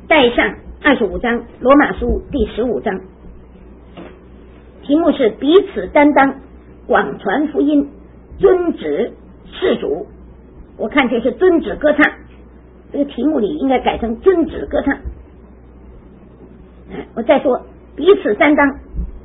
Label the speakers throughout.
Speaker 1: 带上25章罗马书第15章，题目是彼此担当，广传福音，遵旨事主。我看这是遵旨歌唱，这个题目里应该改成遵旨歌唱。我再说彼此担当，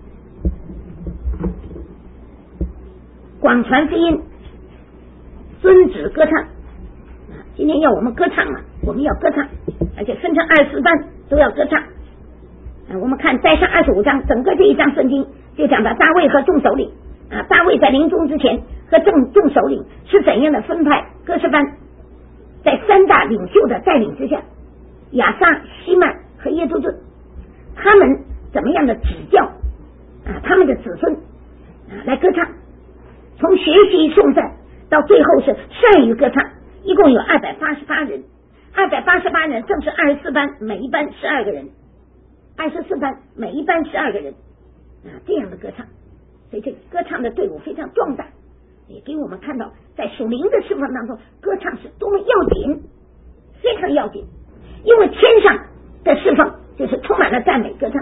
Speaker 1: 广传福音，遵旨歌唱。今天要我们歌唱嘛，我们要歌唱，而且分成24班都要歌唱。我们看带上25章，整个这一章圣经就讲到大卫和众首领大卫在临终之前和众首领是怎样的分派歌诗班，在3大领袖的带领之下，亚撒、希曼和耶杜顿，他们怎么样的指教他们的子孙来歌唱，从学习颂赞到最后是善于歌唱，一共有288人，288人正是24班，每一班12个人，24班每一班12个人这样的歌唱。所以这个歌唱的队伍非常壮大，也给我们看到在属灵的侍奉当中，歌唱是多么要紧，非常要紧。因为天上的侍奉就是充满了赞美歌唱，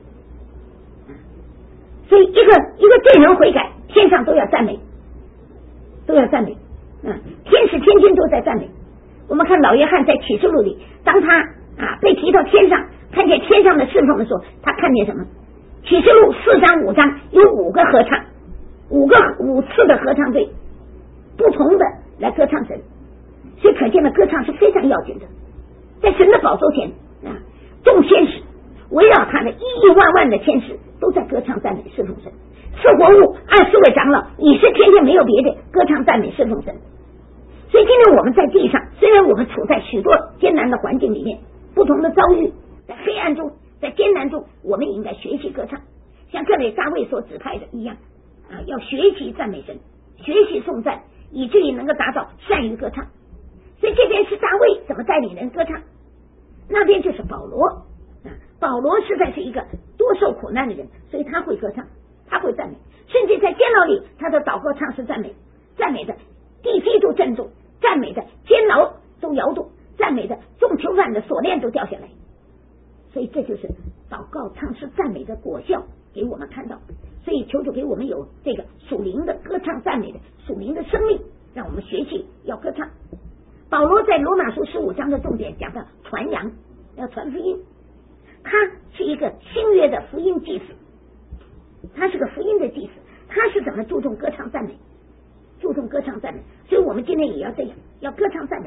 Speaker 1: 所以一个罪人悔改，天上都要赞美，天使天君都在赞美。我们看老约翰在启示录里，当他被提到天上，看见天上的侍奉的时候，他看见什么？启示录4章5章有5个合唱，5次的合唱队，不同的来歌唱神。所以可见的歌唱是非常要紧的。在神的宝座前众天使围绕他的亿亿万万的天使都在歌唱赞美侍奉神。四活物24位长老也是天天没有别的歌唱赞美侍奉神。所以今天我们在地上，虽然我们处在许多艰难的环境里面，不同的遭遇，在黑暗中，在艰难中，我们也应该学习歌唱，像这里大卫所指派的一样要学习赞美神，学习颂赞，以至于能够达到善于歌唱。所以这边是大卫怎么带领人歌唱，那边就是保罗保罗实在是一个多受苦难的人，所以他会歌唱，他会赞美，甚至在监牢里他的祷告唱诗赞美，赞美的地基都震动，赞美的监牢都摇动，赞美的众囚犯的锁链都掉下来。所以这就是祷告唱诗赞美的果效，给我们看到。所以求主给我们有这个属灵的歌唱赞美的属灵的生命，让我们学习要歌唱。保罗在罗马书15章的重点讲到传扬，要传福音，他是一个新约的福音祭司，他是个福音的祭司，他是怎么注重歌唱赞美，所以我们今天也要这样，要歌唱赞美。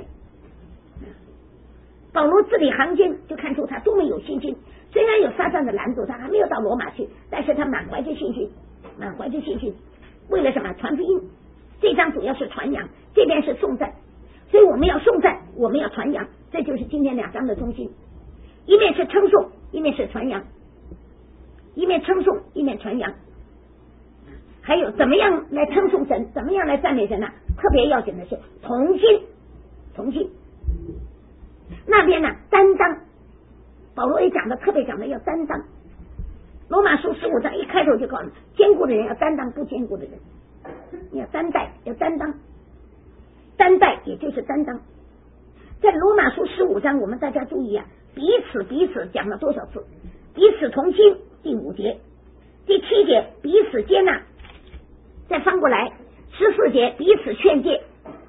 Speaker 1: 保罗字里行间就看出他多么有信心，虽然有撒旦的拦阻，他还没有到罗马去，但是他满怀着信心，为了什么？传福音。这章主要是传扬，这边是颂赞，所以我们要颂赞，我们要传扬，这就是今天2章的中心。一面是称颂，一面是传扬，一面称颂，一面传扬。还有怎么样来称颂神，怎么样来赞美神特别要紧的是同心。那边担当，保罗也讲的特别讲的要担当。罗马书15章一开头就告诉你，坚固的人要担当不坚固的人，你要担待，要担当，担待也就是担当。在罗马书15章，我们大家注意彼此讲了多少次？彼此同心，第5节，第7节彼此接纳，再翻过来14节彼此劝诫，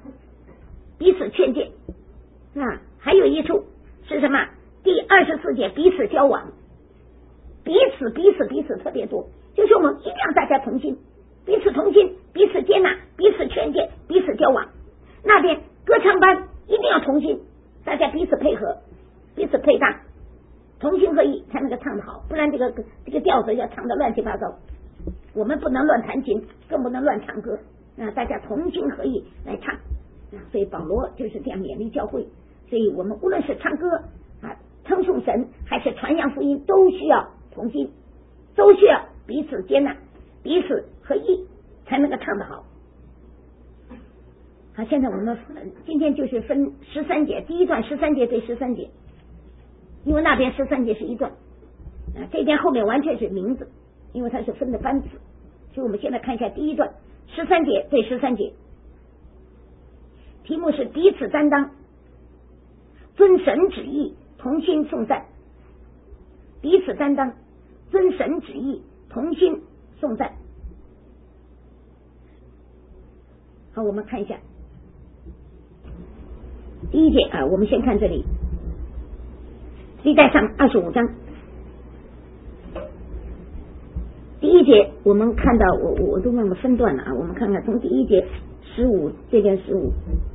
Speaker 1: 还有一处是什么？第24节彼此交往，彼此特别多，就是我们一定要大家同心，彼此同心，彼此接纳，彼此劝诫，彼此交往。那边歌唱班一定要同心，大家彼此配合，彼此配搭，同心合意才能够唱得好，不然这个调子要唱得乱七八糟。我们不能乱弹琴，更不能乱唱歌大家同心合意来唱所以保罗就是这样勉励教会。所以我们无论是唱歌称颂神还是传扬福音，都需要同心，都需要彼此接纳，彼此合一，才能够唱得好。好，现在我们今天就是分13节，第一段13节对13节，因为那边13节是一段这边后面完全是名字，因为它是分的班次。所以我们现在看一下第一段13节对13节，题目是彼此担当，遵神旨意，同心颂赞， 彼此担当，遵神旨意，同心颂赞。好，我们看一下第一节啊，我们先看这里，历代上25章第一节，我们看到我都忘了分段了啊，我们看看从第一节15这边15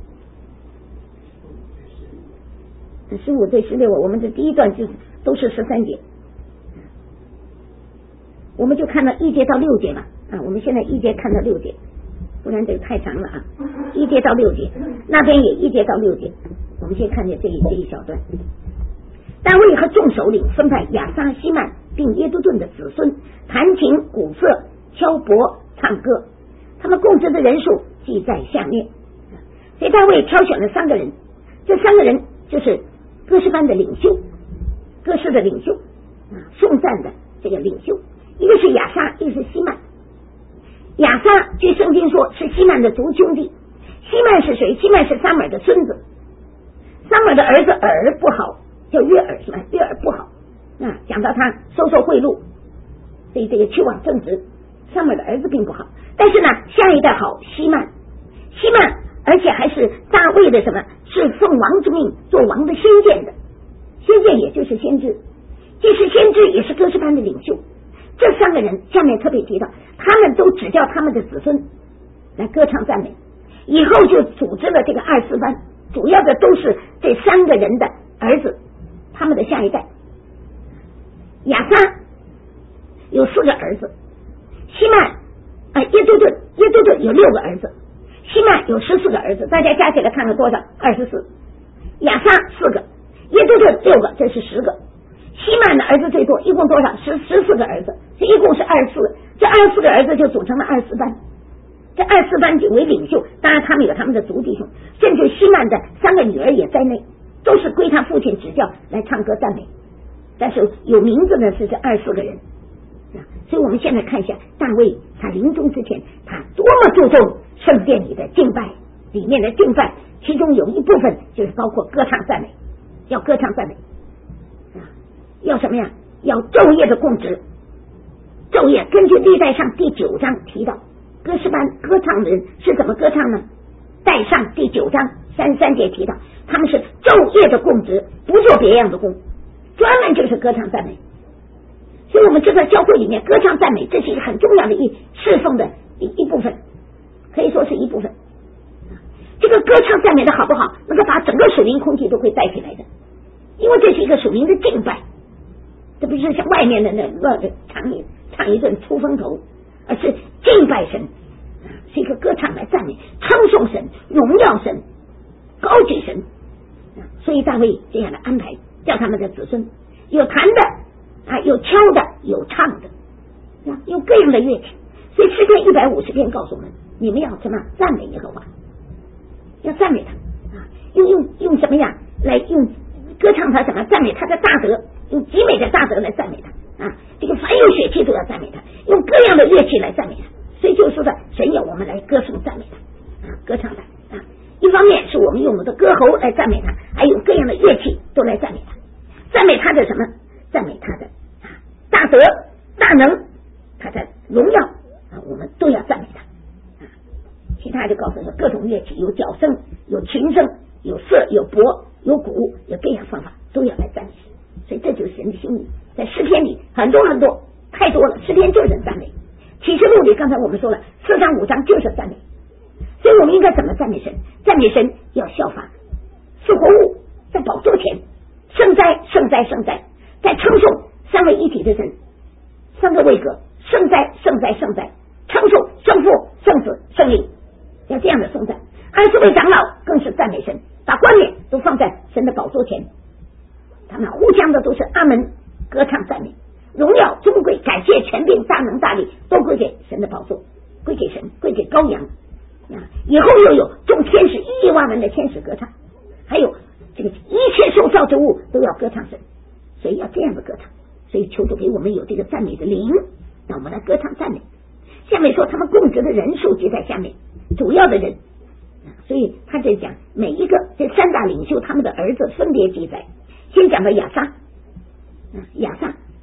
Speaker 1: 对16，我们这第一段就都是13节，我们就看到1节到6节嘛啊，我们现在1节看到6节，不然这个太长了啊。1节到6节，那边也1节到6节，我们先看见这一小段。大卫和众首领分派亚撒、希曼并耶杜顿的子孙弹琴、鼓瑟、敲钹、唱歌，他们供职的人数记在下面。所以大卫挑选了3个人，这3个人就是歌诗班的领袖，歌诗的领袖啊，颂赞的这个领袖，一个是亚撒，一个是希曼。亚撒据圣经说是希曼的族兄弟，希曼是谁？希曼是撒母耳的孙子，撒母耳的儿子耳不好，叫约珥，是吧？约珥不好啊，讲到他收贿赂，所以这个去往正直。撒母耳的儿子并不好，但是呢，下一代好，希曼，而且还是大卫的什么？是奉王之命做王的先见的，先见也就是先知，既是先知也是歌诗班的领袖。这3个人下面特别提到，他们都指教他们的子孙来歌唱赞美，以后就组织了这个24班，主要的都是这3个人的儿子，他们的下一代。亚撒有4个儿子，希曼耶杜顿有6个儿子，希曼有14个儿子，大家加起来看了多少？24。亚撒4个，耶杜顿6个，这是10个。希曼的儿子最多，一共多少？14个儿子，这一共是24。这24个儿子就组成了24班，这24班就为领袖，当然他们有他们的族弟兄，甚至希曼的3个女儿也在内，都是归他父亲指教来唱歌赞美。但是有名字的是这24个人啊，所以我们现在看一下大卫他临终之前，他多么注重圣殿里的敬拜，里面的敬拜，其中有一部分就是包括歌唱赞美，要歌唱赞美啊，要什么呀？要昼夜的供职。昼夜根据历代上第9章提到，歌诗班歌唱的人是怎么歌唱呢？代上第9章33节提到，他们是昼夜的供职，不做别样的工，专门就是歌唱赞美。所以我们知道教会里面歌唱赞美，这是一个很重要的侍奉的一部分，可以说是一部分。这个歌唱赞美的好不好，能够把整个属灵空气都会带起来的，因为这是一个属灵的敬拜，这不是像外面的那乱的唱一顿出风头，而是敬拜神，是一个歌唱来赞美、称颂神、荣耀神、高举神。所以大卫这样的安排，叫他们的子孙有弹的有敲的，有唱的，有各样的乐器。所以诗篇150篇告诉我们，你们要什么？赞美耶和华，要赞美他用什么呀？来用歌唱他什么？赞美他的大德，用极美的大德来赞美他这个凡有血气都要赞美他，用各样的乐器来赞美他。所以就说的神要我们来歌颂赞美他歌唱他一方面是我们用我们的歌喉来赞美他，还有各样的乐器都来赞美他，赞美他的什么？赞美他的大德、大能，他的荣耀我们都要赞美他其他就告诉说各种乐器，有角声，有琴声，有瑟，有钹，有鼓，有各样方法都要来赞美神。所以这就是神的心意，在诗篇里很多太多了，诗篇就是赞美。启示录里刚才我们说了4章5章就是赞美，所以我们应该怎么赞美神？赞美神要效法4活物在宝座前，圣哉圣哉圣哉，在称颂3位一体的神，3个位格，圣哉圣哉圣哉，称颂圣父圣子圣灵，要这样的颂赞。24位长老更是赞美神，把冠冕都放在神的宝座前，他们互相的都是阿门，歌唱赞美，荣耀尊贵感谢权柄大能大力都归给神的宝座，归给神，归给羔羊以后又有众天使1亿万人的天使歌唱，还有这个一切受造之物都要歌唱神，所以要这样的歌唱。所以求主给我们有这个赞美的灵，让我们来歌唱赞美。下面说他们供职的人数记在下面，主要的人所以他这讲每一个这3大领袖他们的儿子分别记载。先讲到亚撒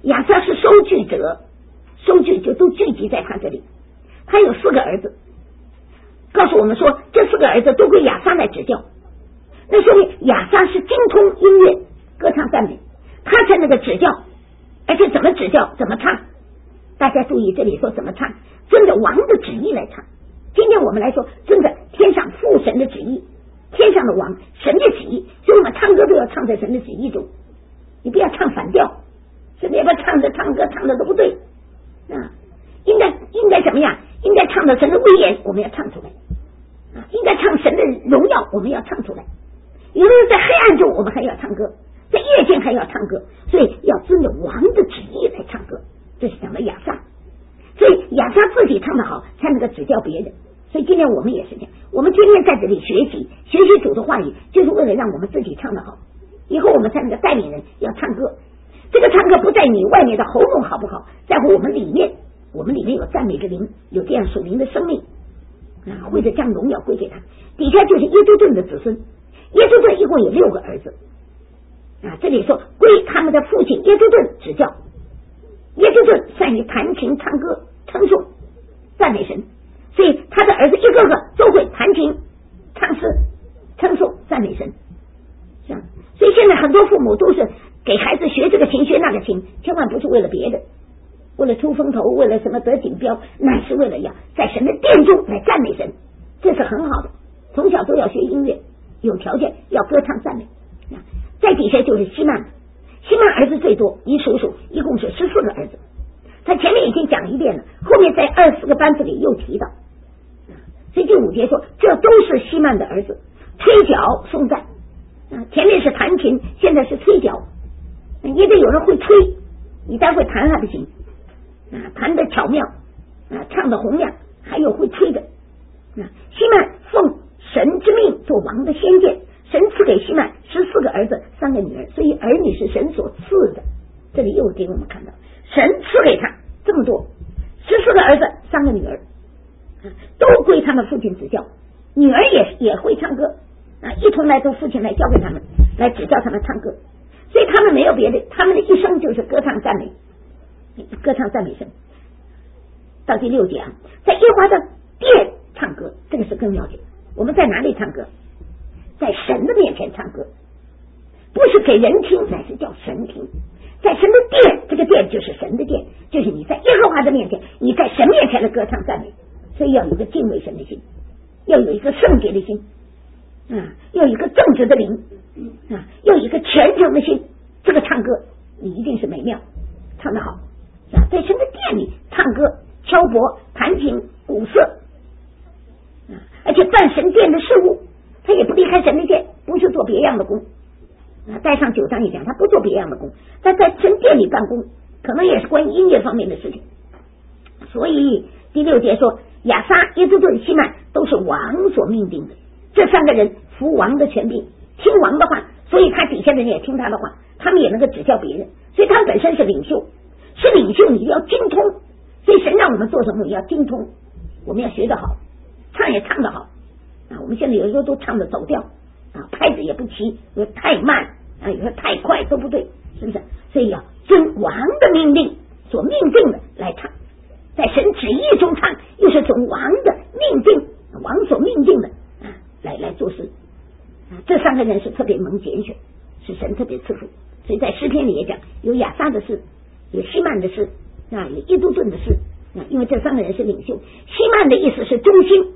Speaker 1: 亚撒是收据者，收据就都聚集在他这里。他有4个儿子，告诉我们说这4个儿子都归亚撒来指教。那说明亚撒是精通音乐，歌唱赞美，他才能够指教，而且怎么指教怎么唱。大家注意这里说怎么唱，遵着王的旨意来唱。今天我们来说遵着天上父神的旨意，天上的王神的旨意，所以我们唱歌都要唱在神的旨意中，你不要唱反调，甚至要不要唱歌唱的都不对啊！应该怎么样？应该唱到神的威严，我们要唱出来啊！应该唱神的荣耀，我们要唱出来。有的人在黑暗中，我们还要唱歌，在夜间还要唱歌，所以要遵着王的旨意来唱歌。这是讲的亚撒，所以亚撒自己唱得好，才能够指教别人。所以今天我们也是这样，我们天天在这里学习主的话语，就是为了让我们自己唱得好，以后我们才能够带领人要唱歌。这个唱歌不在你外面的喉咙好不好，在乎我们里面有赞美的灵，有这样属灵的生命啊，为了将荣耀归给他。底下就是耶督顿的子孙，耶督顿一共有6个儿子啊，这里说归他们的父亲耶督顿指教。耶督顿善于弹琴唱歌称颂赞美神，所以他的儿子一个个都会弹琴唱诗称颂赞美神。所以现在很多父母都是给孩子学这个琴学那个琴，千万不是为了别的，为了出风头，为了什么得锦标，乃是为了要在神的殿中来赞美神，这是很好的。从小都要学音乐，有条件要歌唱赞美。在底下就是希曼儿子最多，一数数一共是14个儿子。他前面已经讲一遍了，后面在24个班子里又提到。所以第5节说这都是希曼的儿子，吹角颂赞。前面是弹琴，现在是吹角，也得有人会吹，你待会弹还不行弹的巧妙唱的洪亮，还有会吹的。希曼奉神之命做王的先见，神赐给希曼14个儿子3个女儿，所以儿女是神所赐的。这里又给我们看到神赐给他这么多14个儿子3个女儿都归他们父亲指教，女儿也会唱歌一同来都父亲来教给他们，来指教他们唱歌。所以他们没有别的，他们的一生就是歌唱赞美神。到第6节在耶和华的殿唱歌，这个是更要紧。我们在哪里唱歌？在神的面前唱歌，不是给人听，乃是叫神听。在神的殿，这个殿就是神的殿，就是你在耶和华的面前，你在神面前的歌唱赞美。所以要有一个敬畏神的心，要有一个圣洁的心要有一个正直的灵要有一个虔诚的心。这个唱歌你一定是美妙，唱得好在神的殿里唱歌敲钹弹琴鼓瑟而且办神殿的事务，他也不离开神的殿，不是做别样的工带上9章一讲，他不做别样的工，他在神殿里办公，可能也是关于音乐方面的事情。所以第6节说亚撒耶督顿希曼都是王所命定的，这3个人服王的权柄，听王的话，所以他底下的人也听他的话，他们也能够指教别人，所以他们本身是领袖，是领袖你要精通。所以神让我们做什么也要精通，我们要学得好，唱也唱得好我们现在有时候都唱得走调拍子也不齐，有太慢有时候太快都不对，是不是？所以要遵王的命令所命定的来唱，在神旨意中唱，又是从王的命定，王所命定的来做事这3个人是特别蒙拣选，是神特别赐福。所以在诗篇里也讲，有亚撒的事，有希曼的事有耶督顿的事因为这3个人是领袖。希曼的意思是忠心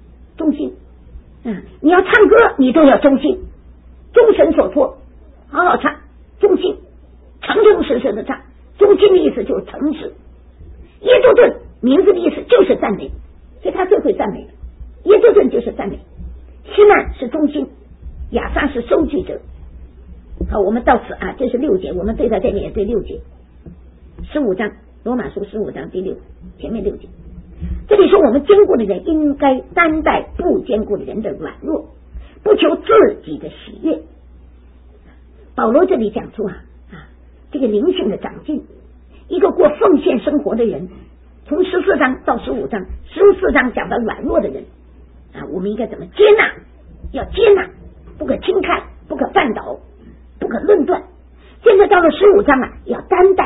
Speaker 1: 你要唱歌你都要忠心，忠神所托，好好唱，忠心诚诚实实的唱。忠心的意思就是诚实。耶督顿名字的意思就是赞美，所以他最会赞美的。耶督顿就是赞美，希曼是忠心，亚撒是收据者。好，我们到此这是6节，我们对到这里也对6节，15章罗马书15章第6前面6节，这里说我们坚固的人应该担待不坚固的人的软弱，不求自己的喜悦。保罗这里讲出这个灵性的长进，一个过奉献生活的人，从14章到15章，14章讲到软弱的人我们应该怎么接纳？要接纳，不可轻看，不可绊倒，不可论断。现在到了15章要担待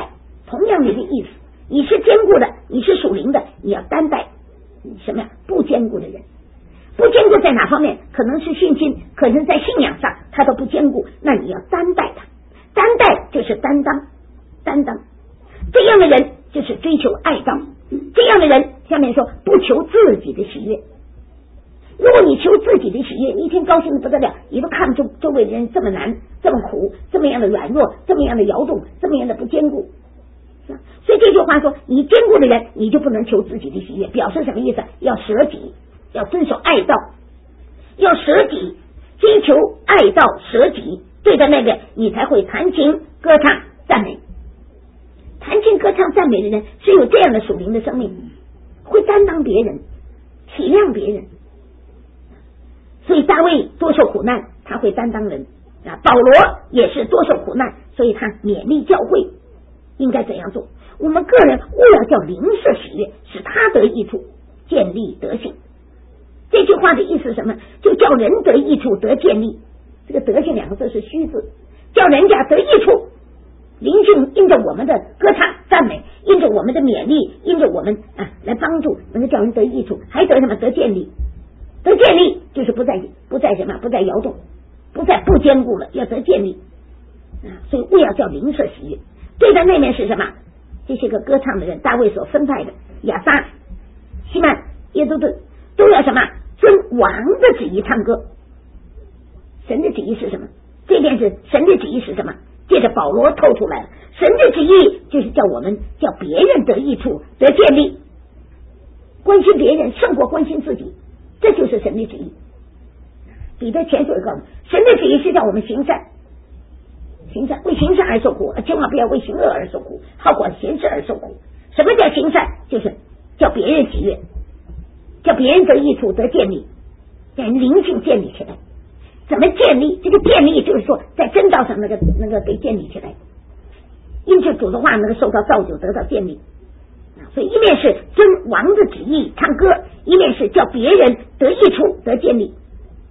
Speaker 1: 同样的意思，你是坚固的，你是属灵的，你要担待什么呀？不坚固的人。不坚固在哪方面？可能是信心，可能在信仰上他都不坚固，那你要担待他。担待就是担当，担当。这样的人就是追求爱道，这样的人下面说不求自己的喜悦。如果你求自己的喜悦，你一天高兴的不得了，你都看不出周围的人这么难，这么苦，这么样的软弱，这么样的摇动，这么样的不坚固。所以这句话说，你坚固的人，你就不能求自己的喜悦，表示什么意思？要舍己，要遵守爱道，要舍己，追求爱道，舍己，对的那个你才会弹琴歌唱赞美。弹琴歌唱赞美的人是有这样的属灵的生命，会担当别人，体谅别人。所以大卫多受苦难，他会担当人啊。保罗也是多受苦难，所以他勉励教会应该怎样做。我们个人务要叫邻舍喜悦，使他得益处，建立德性。这句话的意思是什么？就叫人得益处，得建立。这个德性两个字是虚字，叫人家得益处。灵性因着我们的歌唱赞美，因着我们的勉励，因着我们来帮助，能够叫人得益处，还得什么？得建立。得建立就是不再什么？不再摇动，不再不坚固了，要得建立所以务要叫邻舍喜悦。对的那面是什么？这些个歌唱的人，大卫所分派的亚撒、希曼、耶杜顿，都要什么？遵王的旨意唱歌。神的旨意是什么？这边是神的旨意是什么？借着保罗透出来了，神的旨意就是叫我们叫别人得益处，得建立，关心别人胜过关心自己，这就是神的旨意。彼得前书也告诉我们，神的旨意是叫我们行善，行善，为行善而受苦，千万不要为行恶而受苦，好管闲事而受苦。什么叫行善？就是叫别人喜悦，叫别人得益处，得建立，让人灵性建立起来。怎么建立？这个建立就是说在真道上那个被建立起来，因着主的话能够受到造就，得到建立。所以一面是遵王的旨意唱歌，一面是叫别人得益处，得建立。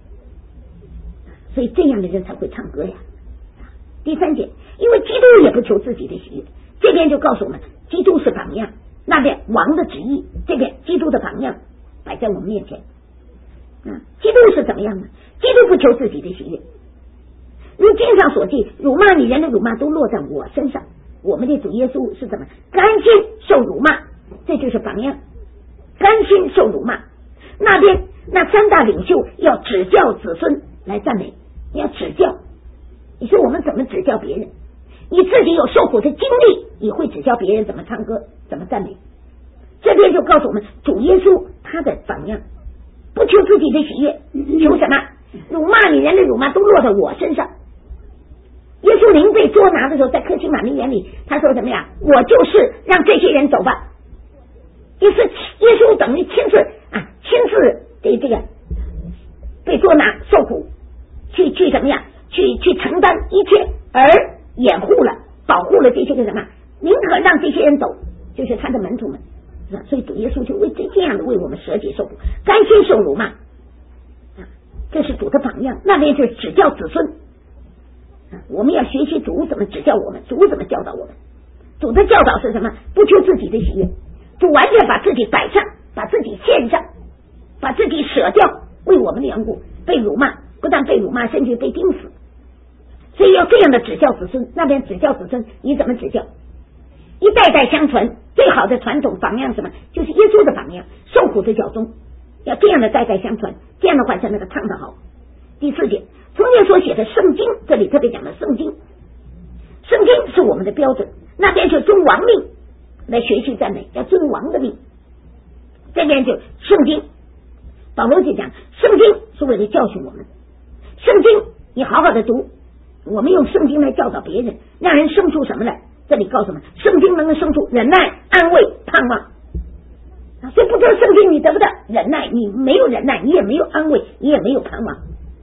Speaker 1: 所以这样的人才会唱歌呀。第三节，因为基督也不求自己的喜悦，这边就告诉我们基督是榜样，那边王的旨意，这边基督的榜样摆在我们面前。基督是怎么样呢？基督不求自己的喜悦，如经上所记，辱骂你人的辱骂都落在我身上。我们的主耶稣是怎么甘心受辱骂？这就是榜样，甘心受辱骂。那边那三大领袖要指教子孙来赞美，你要指教。你说我们怎么指教别人？你自己有受苦的经历，你会指教别人怎么唱歌，怎么赞美。这边就告诉我们主耶稣他的榜样，不求自己的喜悦，求什么？辱骂你人的辱骂都落在我身上。耶稣临被捉拿的时候，在客西马尼园里，他说什么呀？我就是让这些人走吧。耶稣等于亲自这个被捉拿受苦，去什么呀？去承担一切，而掩护了保护了这些个什么？宁可让这些人走，就是他的门徒们。所以主耶稣就这样的为我们舍己受苦，甘心受辱骂。这是主的榜样，那边就是指教子孙。我们要学习主怎么指教我们，主怎么教导我们。主的教导是什么？不求自己的喜悦，主完全把自己摆上，把自己献上，把自己舍掉，为我们的缘故被辱骂，不但被辱骂，甚至被钉死。所以要这样的指教子孙。那边指教子孙，你怎么指教？一代代相传，最好的传统榜样什么？就是耶稣的榜样，受苦的教宗，要这样的代代相传，这样的话才能够唱得好。第四节，从前所写的圣经，这里特别讲的圣经，圣经是我们的标准，那边就遵王命来学习赞美，要遵王的命。这边就圣经，保罗就讲圣经是为了教训我们，圣经你好好的读，我们用圣经来教导别人，让人生出什么来？这里告诉我们，圣经能够生出忍耐、安慰、盼望。所以不得圣经你得不到忍耐，你没有忍耐，你也没有安慰，你也没有盼望。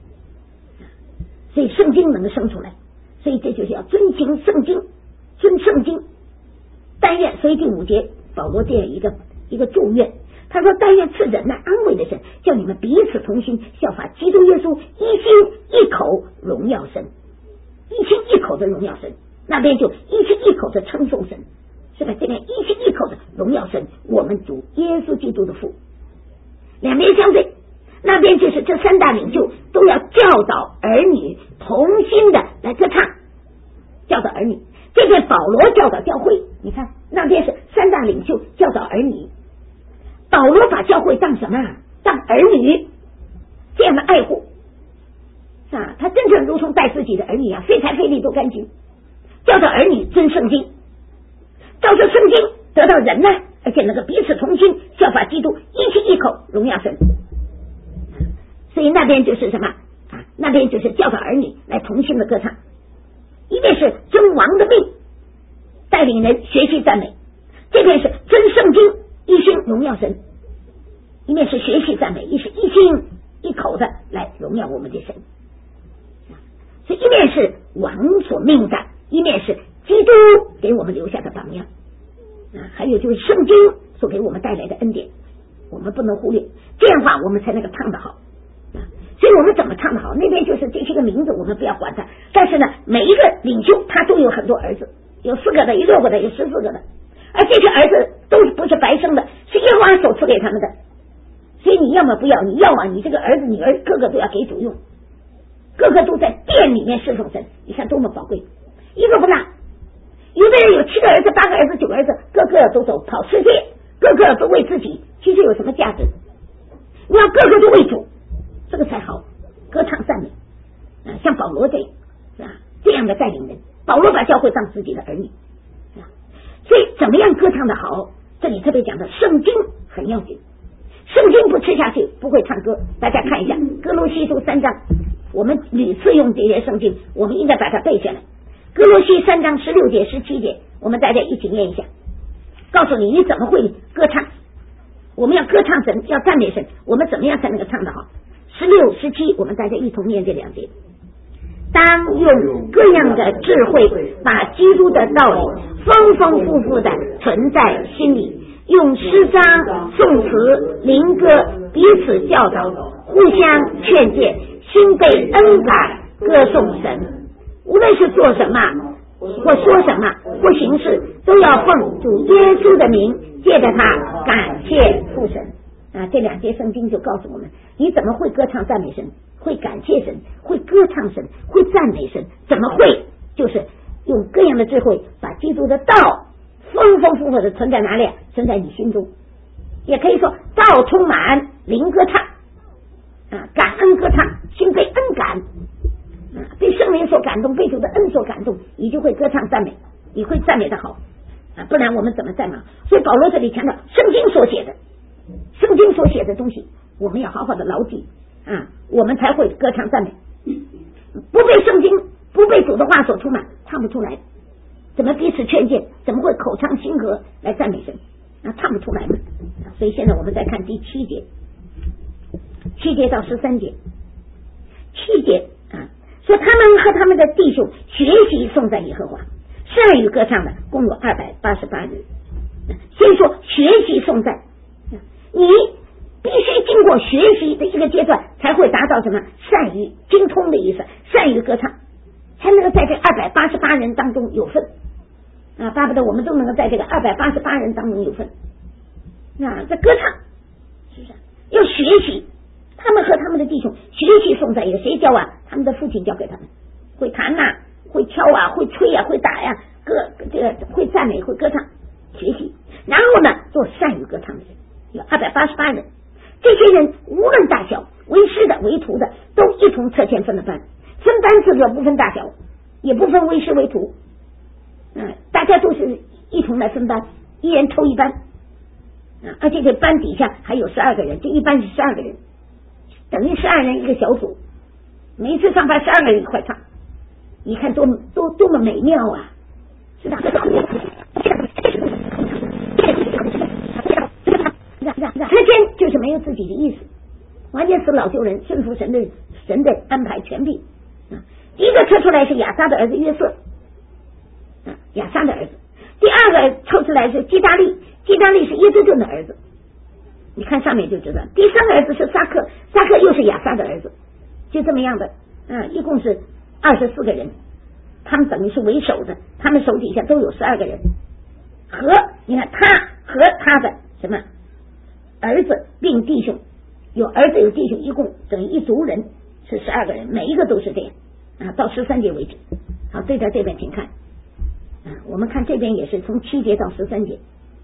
Speaker 1: 所以圣经能够生出来，所以这就是要遵行圣经，遵圣经。但愿，所以第5节保罗这样一个祝愿，他说但愿赐忍耐安慰的神，叫你们彼此同心，效法基督耶稣，一心一口荣耀神，一心一口的荣耀神。那边就一心一口的称颂神， 是吧？这边一心一口的荣耀神，我们主耶稣基督的父。两边相对，那边就是这三大领袖都要教导儿女同心的来歌唱，教导儿女。这边保罗教导教会，你看那边是三大领袖教导儿女，保罗把教会当什么？当儿女这样的爱护啊，他真正如同带自己的儿女啊，费财费力都干净，教导儿女遵圣经，照着圣经得到人呢，而且能够彼此同心，效法基督，一心一口荣耀神。所以那边就是什么啊？那边就是教导儿女来同心的歌唱，一边是尊王的命，带领人学习赞美，这边是尊圣经，一心荣耀神，一面是学习赞美，一是一心一口的来荣耀我们的神。所以一面是王所命的，一面是基督给我们留下的榜样啊，还有就是圣经所给我们带来的恩典，我们不能忽略，这样的话我们才能够唱得好啊。所以我们怎么唱得好？那边就是这些个名字我们不要管它，但是呢，每一个领袖他都有很多儿子，有4个的，有6个的，有14个的，而这些儿子都不是白生的，是耶和华所赐给他们的。所以你要么不要，你要啊，你这个儿子女儿个个都要给主用，个个都在殿里面侍奉神，你看多么宝贵，一个不落。有的人有7个儿子、8个儿子、9个儿子，个个都走跑世界，个个都为自己，其实有什么价值？你要个个都为主，这个才好，歌唱赞美啊，像保罗这样是吧？这样的带领人，保罗把教会当自己的儿女是吧？所以怎么样歌唱的好？这里特别讲的圣经很要紧，圣经不吃下去不会唱歌。大家看一下哥罗西书3章，我们屡次用这些圣经，我们应该把它背下来。哥罗西3章16节17节，我们大家一起念一下，告诉你怎么会歌唱。我们要歌唱神，要赞美神，我们怎么样才能够唱得好？16、17，我们大家一同念这2节。当用各样的智慧，把基督的道理丰丰富富的存在心里，用诗章、颂词、灵歌彼此教导，互相劝诫，心被恩感，歌颂神。无论是做什么或说什么或行事，都要奉主耶稣的名，借着他感谢父神啊。这2节圣经就告诉我们，你怎么会歌唱赞美神，会感谢神，会歌唱神，会赞美神？怎么会？就是用各样的智慧，把基督的道丰丰富富的存在哪里？存在你心中，也可以说道充满，灵歌唱啊，感恩歌唱，心被恩感啊，被圣灵所感动，被主的恩所感动，你就会歌唱赞美，你会赞美的好啊，不然我们怎么赞美？所以保罗这里强调圣经所写的，圣经所写的东西，我们要好好的牢记啊，我们才会歌唱赞美。不被圣经、不被主的话所充满，唱不出来。怎么彼此劝诫？怎么会口唱心和来赞美神？啊，唱不出来嘛。所以现在我们再看第7节，7节到13节，7节啊，说他们和他们的弟兄学习颂赞耶和华，善于歌唱的共有288人。先说学习颂赞，你必须经过学习的一个阶段，才会达到什么善于精通的意思，善于歌唱，才能够在这288人当中有份啊！巴不得我们都能够在这个288人当中有份啊！这歌唱是不是要学习？他们和他们的弟兄学习颂赞，有谁教啊？他们的父亲教给他们，会弹呐、会敲啊，会吹啊，会打呀、这个会赞美，会歌唱，学习。然后呢，做善于歌唱的人有288人。这些人无论大小，为师的为徒的，都一同测签分了班，分班制的不分大小，也不分为师为徒，大家都是一同来分班，一人抽一班而且这班底下还有12个人，这一班是12个人，等于12人一个小组，每一次上班12个人一块唱，你看多么美妙啊！是吧？车间就是没有自己的意思，完全是老旧人，顺服神的安排权柄第一个测出来是亚撒的儿子约瑟亚撒的儿子。第2个抽出来是基大利，基大利是耶稣顿的儿子，你看上面就知道。第3个儿子是撒克，撒克又是亚撒的儿子，就这么样的一共是24个人，他们等于是为首的，他们手底下都有12个人和你看他和他的什么儿子并弟兄，有儿子有弟兄，一共等于一族人是12个人，每一个都是这样啊，到13节为止。好，对照这边请看啊，我们看这边也是从7节到13节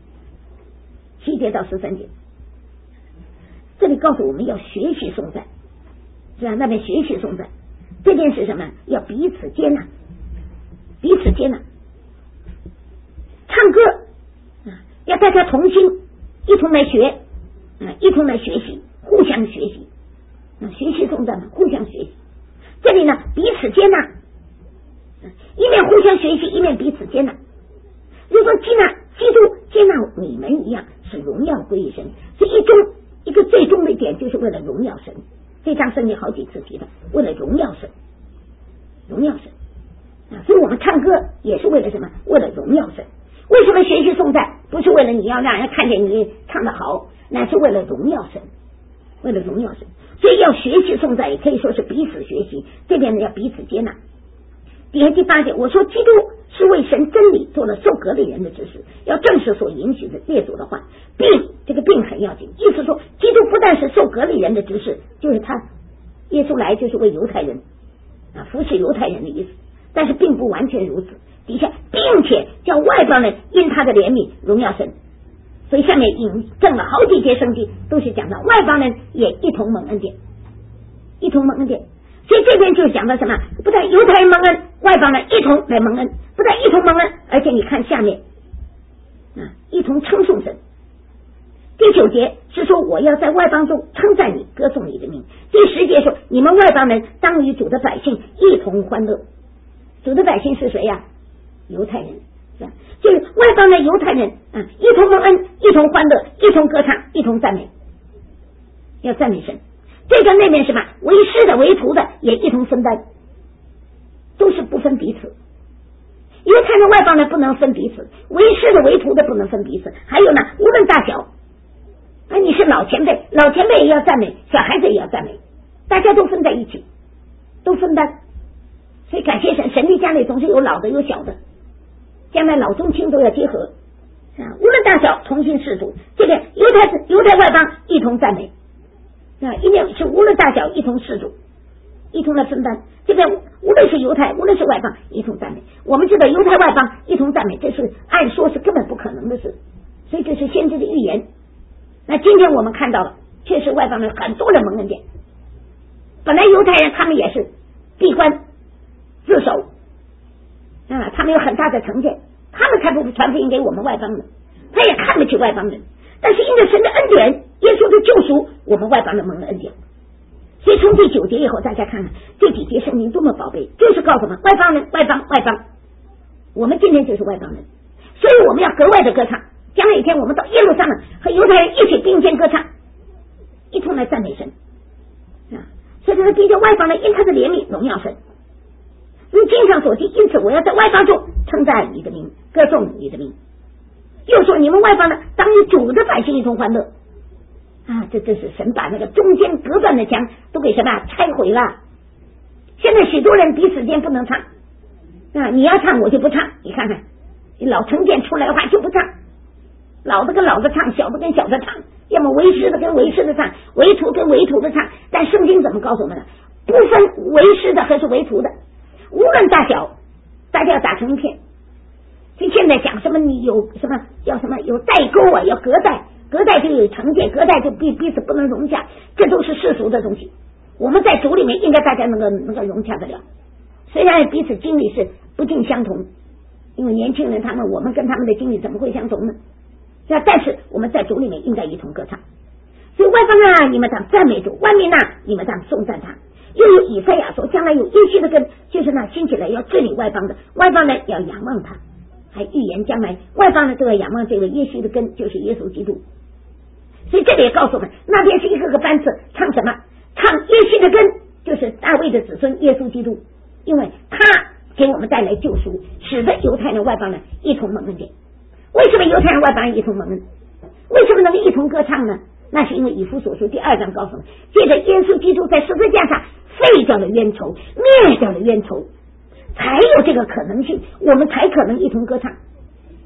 Speaker 1: ，7节到13节，这里告诉我们要学习颂赞，是吧？那边学习颂赞，这边是什么？要彼此接纳，彼此接纳。唱歌啊，要大家同心，一同来学啊，一同来学习，互相学习啊，学习颂赞嘛，互相学习。这里呢，彼此接纳，一面互相学习，一面彼此接纳。如果基督接纳你们一样，是荣耀归于神。所以一个最终的一点，就是为了荣耀神。这章圣经好几次提到，为了荣耀神，荣耀神啊！所以我们唱歌也是为了什么？为了荣耀神。为什么学习颂赞？不是为了你要让人看见你唱得好，那是为了荣耀神，为了荣耀神。所以要学习颂赞，也可以说是彼此学习。这边呢要彼此接纳。第8节，我说基督是为神真理做了受隔离人的指示，要正视所允许的列祖的话，并这个并很要紧，意思说基督不但是受隔离人的指示，就是他耶稣来就是为犹太人啊服侍犹太人的意思，但是并不完全如此。底下并且叫外邦人因他的怜悯荣耀神，所以下面引证了好几节圣经，都是讲到外邦人也一同蒙恩典，一同蒙恩典。所以这边就讲到什么？不但犹太人蒙恩，外邦人一同来蒙恩，不但一同蒙恩，而且你看下面啊，一同称颂神。第9节是说我要在外邦中称赞你，歌颂你的名。第10节说你们外邦人当与主的百姓一同欢乐。主的百姓是谁呀？犹太人，是吧？就是外邦的犹太人啊，一同蒙恩，一同欢乐，一同歌唱，一同赞美，要赞美神。这个那边什么？为师的为徒的也一同分担，都是不分彼此。犹太人外邦人不能分彼此，为师的为徒的不能分彼此。还有呢，无论大小啊，你是老前辈，老前辈也要赞美，小孩子也要赞美，大家都分在一起，都分担。所以感谢神，神的家里总是有老的有小的，将来老中青都要结合啊，无论大小同心事主。这个犹太外邦一同赞美啊，一面是无论大小一同事主，一同来分担。这边无论是犹太无论是外邦一同赞美。我们知道犹太外邦一同赞美，这是按说是根本不可能的事，所以这是先知的预言。那今天我们看到了，确实外邦人很多人蒙恩典。本来犹太人他们也是闭关自守啊，他们有很大的成见，他们才不传福音给我们外邦人，他也看不起外邦人。但是因着神的恩典，耶稣的救赎，我们外邦人蒙了恩典。所以从第9节以后，大家看看这几节圣经多么宝贝，就是告诉我们外邦人，外邦，我们今天就是外邦人，所以我们要格外的歌唱。将来一天我们到耶路撒冷和犹太人一起并肩歌唱，一同来赞美神啊！所以这个比较外邦人因他的怜悯荣耀神。如经上所记，因此我要在外邦中称赞你的名，歌颂你的名。又说你们外邦人当与主的百姓一同欢乐啊！这是神把那个中间隔断的墙都给什么拆毁了。现在许多人彼此间不能唱啊，你要唱我就不唱，你看看你老成见出来的话就不唱，老的跟老的唱，小的跟小的唱，要么为师的跟为师的唱，为徒跟为徒的唱。但圣经怎么告诉我们呢？不分为师的还是为徒的，无论大小，大家要打成一片。所以现在讲什么你有什么要什么有代沟啊，要隔代，隔代就有成见，隔代就彼此不能融洽，这都是世俗的东西。我们在主里面应该大家能够融洽得了，虽然彼此经历是不尽相同，因为年轻人我们跟他们的经历怎么会相同呢？但是我们在主里面应该一同歌唱。所以外邦啊，你们当赞美主；万民啊，你们当颂赞他。又有以赛亚说，将来有耶稣的根，就是那兴起来要治理外邦的，外邦人要仰望他。还预言将来外邦人都要仰望这位耶稣的根，就是耶稣基督。所以这里也告诉我们，那边是一个个班次唱什么？唱耶稣的根，就是大卫的子孙耶稣基督，因为他给我们带来救赎，使得犹太人外邦人一同蒙恩典。为什么犹太人外邦人一同蒙恩？为什么能够一同歌唱呢？那是因为以弗所书第2章告诉我们，借着耶稣基督在十字架上废掉了冤仇，灭掉了冤仇，才有这个可能性，我们才可能一同歌唱。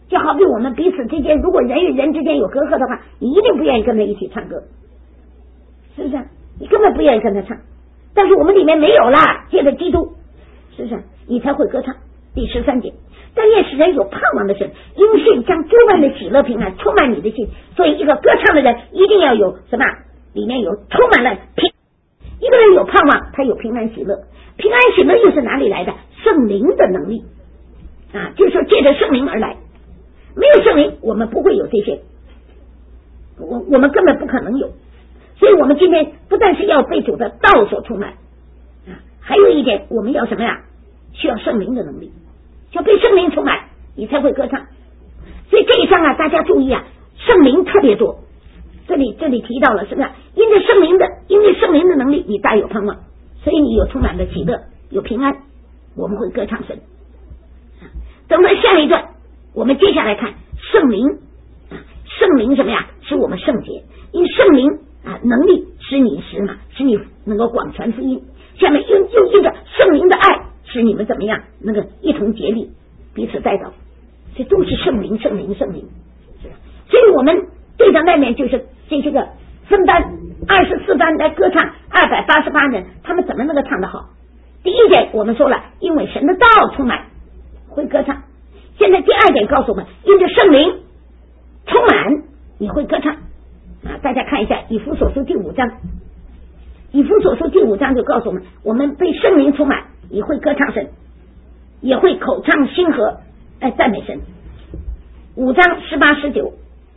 Speaker 1: 就好比我们彼此之间，如果人与人之间有隔阂的话，你一定不愿意跟他一起唱歌，是不是？你根本不愿意跟他唱。但是我们里面没有啦，借着基督，是不是？你才会歌唱。第13节，但愿使人有盼望的神，因信将诸般的喜乐平安充满你的心。所以一个歌唱的人一定要有什么？里面有充满了平。一个人有盼望，他有平安喜乐。平安喜乐又是哪里来的？圣灵的能力啊，就是说借着圣灵而来。没有圣灵，我们不会有这些，我们根本不可能有。所以我们今天不但是要被主的道所充满啊，还有一点，我们要什么呀？需要圣灵的能力，要被圣灵充满，你才会歌唱。所以这一章啊，大家注意啊，圣灵特别多。这里提到了，是不是？因为圣灵的能力，你大有盼望，所以你有充满了喜乐，有平安，我们会歌唱神。等到下一段，我们接下来看圣灵啊，圣灵什么呀？使我们圣洁，因圣灵啊能力使你能够广传福音。下面又因着圣灵的爱，使你们怎么样？那个一同竭力，彼此带导。这都是圣灵。所以我们对着外面就是这些个分班24班来歌唱288人，他们怎么能够唱得好？第一点我们说了，因为神的道充满，会歌唱。现在第二点告诉我们，因着圣灵充满，你会歌唱啊！大家看一下以弗所书第5章，以弗所书第5章就告诉我们被圣灵充满，你会歌唱神，也会口唱心和赞美神。5章18、19，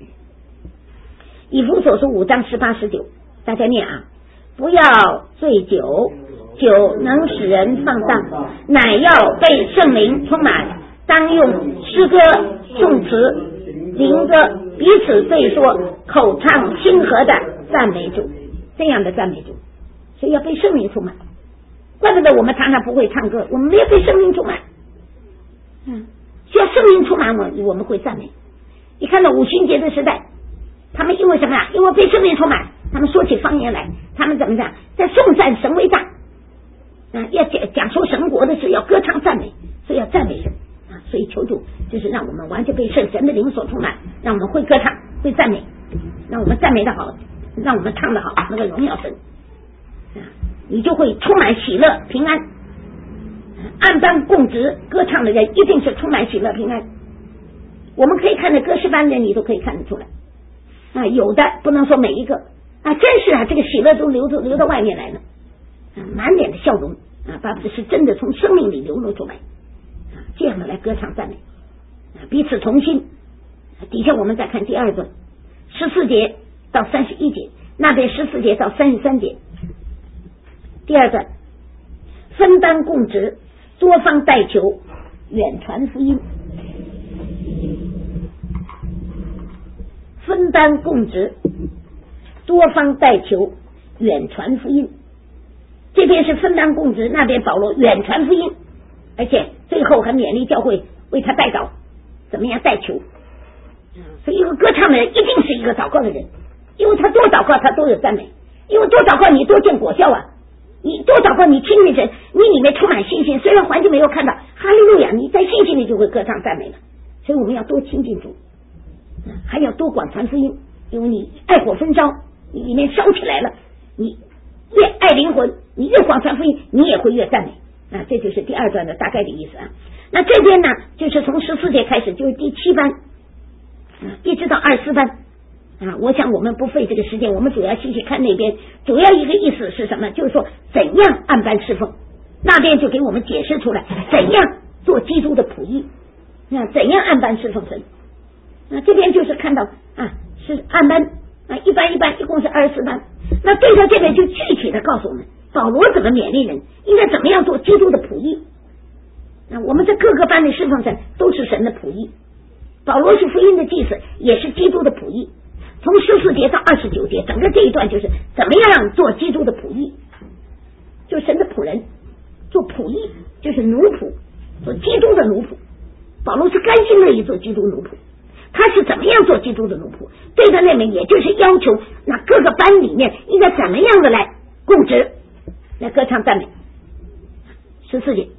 Speaker 1: 以弗所书5章18、19，大家念啊！不要醉酒，酒能使人放荡，乃要被圣灵充满，当用诗歌、颂词、灵歌彼此对说，口唱心和的赞美主，这样的赞美主。所以要被圣灵充满。怪不得我们常常不会唱歌，我们没有被圣灵充满。需要圣灵充满我们会赞美。你看到五旬节的时代，他们因为什么呀？因为被圣灵充满，他们说起方言来，他们怎么讲？在颂赞神为大要讲说神国的事，要歌唱赞美，所以要赞美神啊！所以求主就是让我们完全被神的灵所充满，让我们会歌唱，会赞美，让我们赞美的好，让我们唱的好，那个荣耀神你就会充满喜乐平安。按班供职歌唱的人一定是充满喜乐平安。我们可以看着歌诗班人，你都可以看得出来有的不能说每一个真是这个喜乐都流到外面来了满脸的笑容巴不得是真的从生命里流露出来这样的来歌唱赞美彼此同心。底下我们再看第二段14节到31节，那边14节到33节。第二段，分担供职，多方代求，远传福音。分担供职，多方代求，远传福音。这边是分担供职，那边保罗远传福音，而且最后还勉励教会为他代祷，怎么样代求。所以一个歌唱的人一定是一个祷告的人，因为他多祷告他多有赞美，因为多祷告你多见果效你多祷告，你亲近神，你里面充满信心。虽然环境没有看到，哈利路亚，你在信心里就会歌唱赞美了。所以我们要多亲近主，还要多广传福音，因为你爱火焚烧，你里面烧起来了，你越爱灵魂，你越广传福音，你也会越赞美这就是第二段的大概的意思那这边呢，就是从14节开始，就是第7班一直到24班我想我们不费这个时间，我们主要细细看那边，主要一个意思是什么？就是说怎样按班侍奉，那边就给我们解释出来怎样做基督的仆役怎样按班侍奉神这边就是看到是按班一班一共是24班。那对照这边就具体的告诉我们保罗怎么勉励人，应该怎么样做基督的仆役我们在各个班的侍奉神都是神的仆役，保罗是福音的祭司，也是基督的仆役。从14节到29节，整个这一段就是怎么样做基督的仆役，就神的仆人，做仆役就是奴仆，做基督的奴仆。保罗是甘心乐意做基督奴仆，他是怎么样做基督的奴仆？对他那边也就是要求那各个班里面应该怎么样的来供职，来歌唱赞美。14节，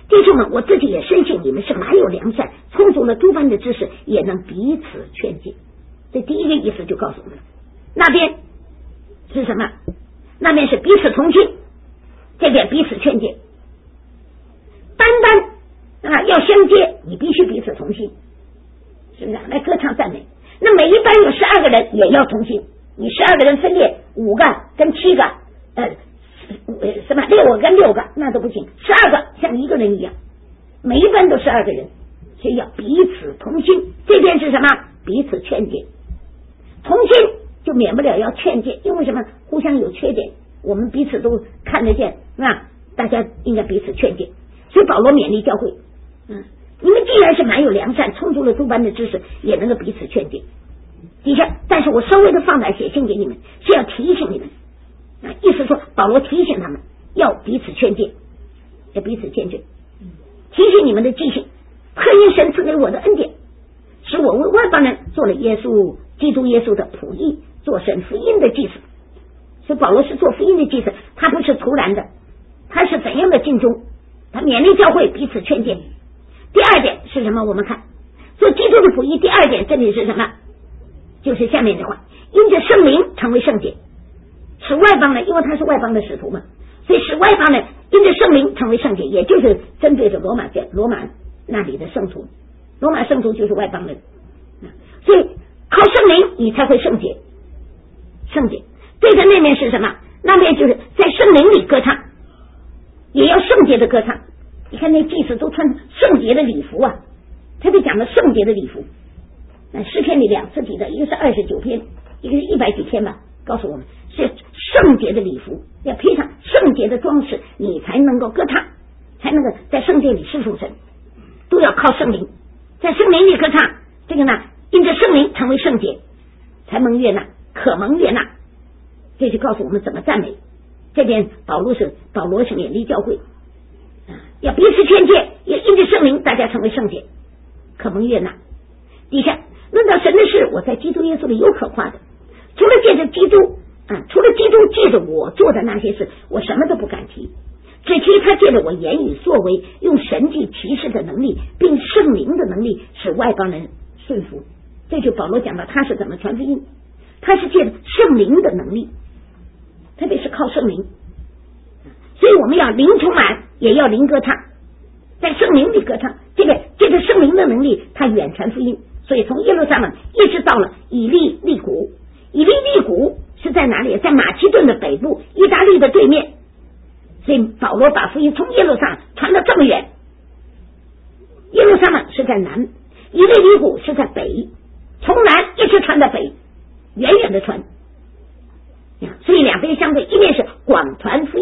Speaker 1: 弟兄们，我自己也深信你们是满有良善，充足了诸般的知识，也能彼此劝诫。这第一个意思就告诉我们，那边是什么？那边是彼此同心，这边彼此劝诫。单要相接，你必须彼此同心，是不是？来歌唱赞美。那每一班有12个人也要同心，你12个人分裂5个跟7个什么6个跟6个那都不行，12个像一个人一样，每一班都12个人，所以要彼此同心。这边是什么？彼此劝诫。同心就免不了要劝诫，因为什么？互相有缺点，我们彼此都看得见，是吧？大家应该彼此劝诫。所以保罗勉励教会，你们既然是满有良善，充足了诸般的知识，也能够彼此劝诫。底下，但是我稍微的放胆写信给你们，是要提醒你们，意思说保罗提醒他们要彼此劝诫，要彼此劝诫，提醒你们的记性，特因神赐给我的恩典，使我为外邦人做了基督耶稣的仆役，做神福音的祭司。所以保罗是做福音的祭司，他不是突然的，他是怎样的尽忠？他勉励教会彼此劝诫。第二点是什么？我们看做基督的仆役，第二点这里是什么？就是下面的话，因着圣灵成为圣洁，使外邦人，因为他是外邦的使徒嘛，所以使外邦人因着圣灵成为圣洁，也就是针对着罗马那里的圣徒，罗马圣徒就是外邦人，所以靠圣灵你才会圣洁。对着那面是什么？那面就是在圣灵里歌唱，也要圣洁的歌唱。你看那祭司都穿圣洁的礼服啊，他就讲了圣洁的礼服。诗篇里2次提的，一个是29篇，一个是100几篇吧，告诉我们是圣洁的礼服，要披上圣洁的装饰，你才能够歌唱，才能够在圣殿里侍奉神，都要靠圣灵，在圣灵里歌唱。这个呢，因着圣灵成为圣洁，才蒙悦纳，可蒙悦纳。这就告诉我们怎么赞美。这边保罗是勉励教会，要彼此劝诫，也因着圣灵大家成为圣洁，可蒙悦纳。底下论到神的事，我在基督耶稣里有可夸的，除了借着基督借着我做的那些事，我什么都不敢提，只提他借着我言语作为，用神迹奇事的能力，并圣灵的能力，使外邦人顺服。这就保罗讲到他是怎么传福音，他是借着圣灵的能力，特别是靠圣灵。所以我们要灵充满，也要灵歌唱，在圣灵里歌唱。这个借着圣灵的能力，他远传福音。所以从耶路撒冷一直到了以利利谷，以利利谷是在哪里？在马其顿的北部，意大利的对面。所以保罗把福音从耶路撒冷传到这么远，耶路撒冷是在南，以利利谷是在北，从南一直传到北，远远的传。所以两边相对，一面是广传福音，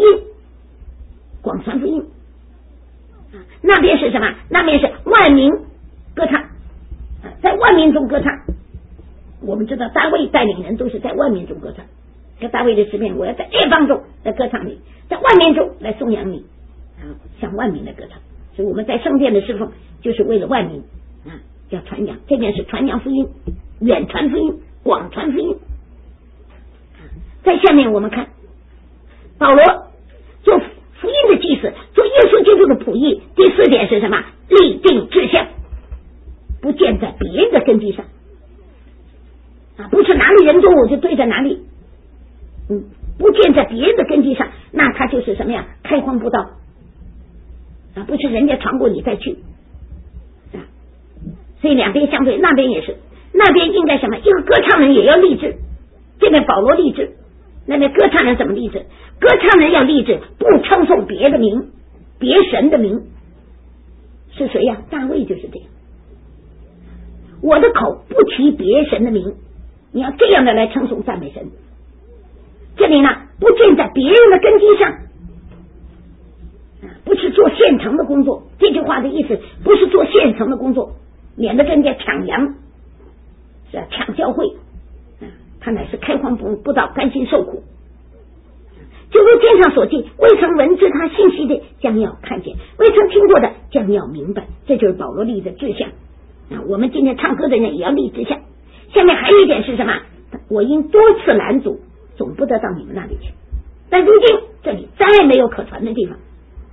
Speaker 1: 那边是什么？那边是万民歌唱，在万民中歌唱。我们知道大卫带领人都是在万民中歌唱，这大卫的诗篇，我要在列邦中来歌唱你，在万民中来颂扬你，向万民来歌唱。所以我们在圣殿的侍奉就是为了万民，要传扬。这边是传扬福音，远传福音，广传福音。在下面我们看保罗做福音的祭司，做耶稣基督的仆役。第4点是什么？立定志向，不建在别人的根基上，不是哪里人多我就对着哪里，不建在别人的根基上，那他就是什么呀？开荒布道，不是人家传过你再去，所以两边相对，那边也是，那边应该什么？一个歌唱人也要立志，这边保罗立志，那边歌唱人怎么立志？歌唱人要立志，不称颂别的名，别神的名。是谁呀？大卫就是这样。我的口不提别神的名，你要这样的来称颂赞美神。这里呢，不建在别人的根基上，不是做现成的工作。这句话的意思不是做现成的工作，免得跟人家抢羊，是抢教会。他乃是开荒布道，甘心受苦。就如经上所记，未曾闻知他信息的将要看见，未曾听过的将要明白。这就是保罗立的志向。我们今天唱歌的人也要立志向。下面还有一点是什么？我因多次拦阻，总不得到你们那里去。但如今这里再没有可传的地方，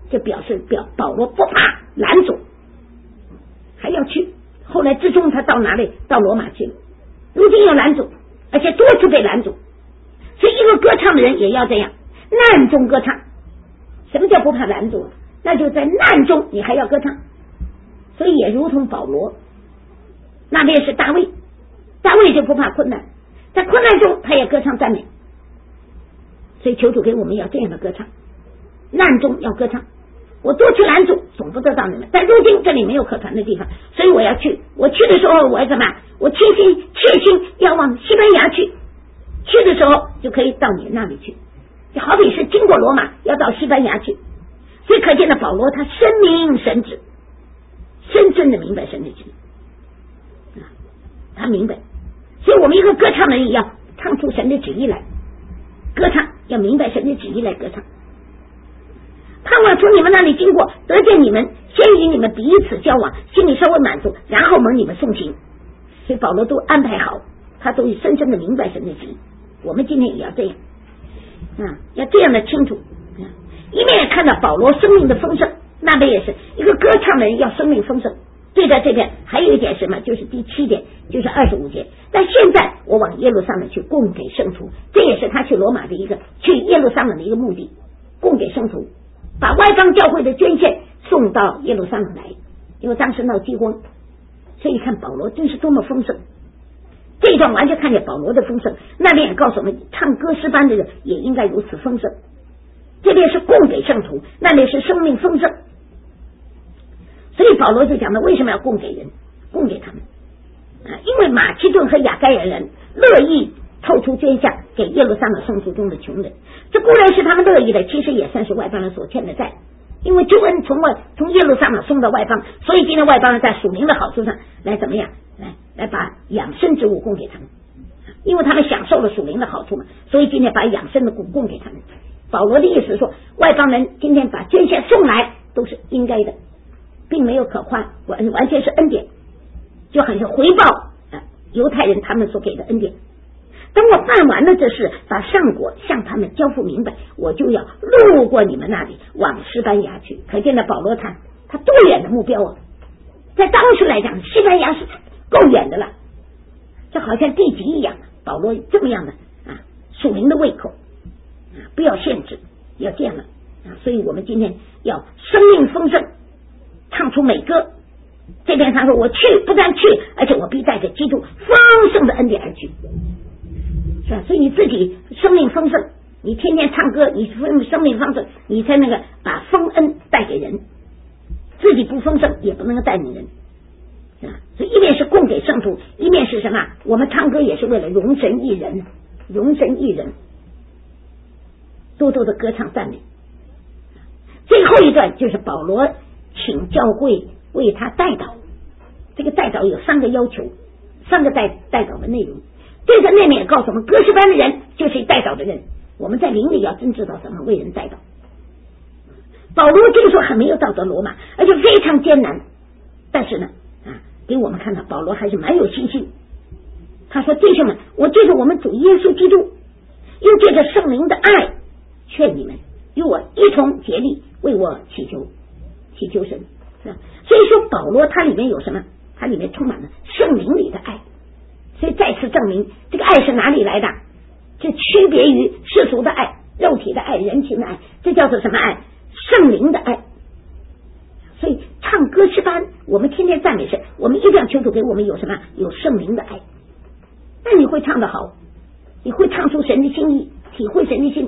Speaker 1: 就表示保罗不怕拦阻，还要去。后来最终他到哪里？到罗马去了。如今有拦阻，而且多次被拦阻，所以一个歌唱的人也要这样，难中歌唱。什么叫不怕拦阻？那就在难中你还要歌唱。所以也如同保罗，那边是大卫，大卫就不怕困难，在困难中他也歌唱赞美。所以求主给我们要这样的歌唱，难中要歌唱。我多去拦阻，总不得到你们，但如今这里没有可传的地方，所以我要去。我去的时候我要怎么？我切心要往西班牙去，去的时候就可以到你那里去，就好比是经过罗马要到西班牙去。所以可见的保罗他深明神旨，深深的明白神的旨意，他明白。所以我们一个歌唱的人也要唱出神的旨意来，歌唱要明白神的旨意来歌唱。盼望从你们那里经过，得见你们，先与你们彼此交往，心里稍微满足，然后蒙你们送行。所以保罗都安排好，他都深深的明白神的旨意。我们今天也要这样，要这样的清楚。一面也看到保罗生命的丰盛，那边也是一个歌唱的人要生命丰盛。对在这边还有一点什么，就是第7点，就是25节。但现在我往耶路撒冷去供给圣徒，这也是他去罗马的一个，去耶路撒冷的一个目的，供给圣徒，把外邦教会的捐献送到耶路撒冷来，因为当时闹饥荒。所以看保罗真是多么丰盛，这一段完全看见保罗的丰盛。那边也告诉我们，唱歌诗班的人也应该如此丰盛。这边是供给圣徒，那边是生命丰盛。所以保罗就讲了，为什么要供给人，供给他们因为马其顿和亚该亚人乐意凑出捐项给耶路撒冷圣徒中的穷人，这固然是他们乐意的，其实也算是外邦人所欠的债。因为救恩从耶路撒冷送到外邦，所以今天外邦人在属灵的好处上来怎么样，来把养生之物供给他们，因为他们享受了属灵的好处嘛，所以今天把养生的供给他们。保罗的意思说，外邦人今天把捐献送来都是应该的，并没有可夸，完全是恩典，就好像回报犹太人他们所给的恩典。等我办完了这事，把上果向他们交付明白，我就要路过你们那里往西班牙去。可见的保罗他多远的目标啊，在当时来讲西班牙是够远的了，这好像地级一样，保罗这么样的属灵的胃口不要限制，要这样的所以我们今天要生命丰盛，唱出美歌。这边他说我去，不但去，而且我必带着基督丰盛的恩典而去，是吧？所以你自己生命丰盛，你天天唱歌，你生命丰盛，你才能够把丰恩带给人，自己不丰盛也不能够带领人，是吧？所以一面是供给圣徒，一面是什么？我们唱歌也是为了容神益人，容神益人，多多的歌唱赞美。最后一段就是保罗请教会为他代祷，这个代祷有3个要求，3个代祷的内容。对着那面也告诉我们，歌诗班的人就是代祷的人，我们在灵里要真知道怎么为人代祷。保罗这个时候还没有到达罗马，而且非常艰难，但是呢给我们看到保罗还是蛮有信心。他说弟兄们，我借着我们主耶稣基督，又借着圣灵的爱，劝你们与我一同竭力为我祈求神，是吧？所以说保罗他里面有什么？他里面充满了圣灵里的爱。所以再次证明这个爱是哪里来的，这区别于世俗的爱、肉体的爱、人情的爱，这叫做什么爱？圣灵的爱。所以唱歌诗班，我们天天赞美神，我们一定要求主给我们有什么？有圣灵的爱。那你会唱得好，你会唱出神的心意，体会神的心，